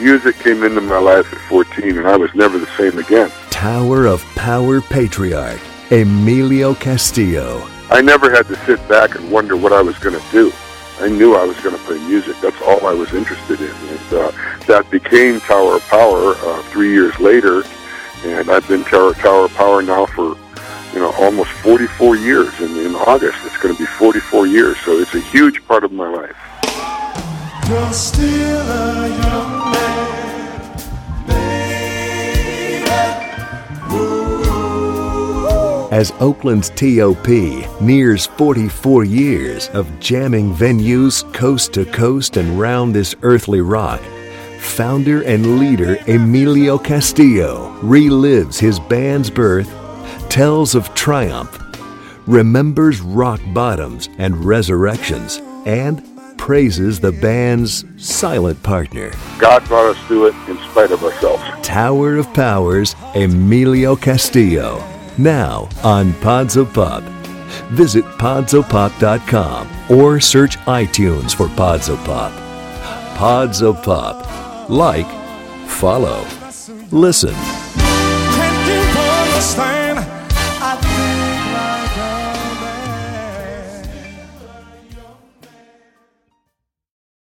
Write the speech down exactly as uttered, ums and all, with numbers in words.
music came into my life at fourteen, and I was never the same again. Tower of Power patriarch, Emilio Castillo. I never had to sit back and wonder what I was going to do. I knew I was going to play music. That's all I was interested in. And uh, that became Tower of Power uh, three years later, and I've been Tower, Tower of Power now for, you know, almost forty-four years. And in August, it's going to be forty-four years. So it's a huge part of my life. You're still a young man, baby. Ooh. As Oakland's T O P nears forty-four years of jamming venues coast to coast and round this earthly rock, founder and leader Emilio Castillo relives his band's birth, tells of triumph, remembers rock bottoms and resurrections, and praises the band's silent partner. God brought us through it in spite of ourselves. Tower of Power's Emilio Castillo, now on Pods of Pop. Visit pods of pop dot com or search iTunes for Pods of Pop. Pods of Pop. Like, follow, listen.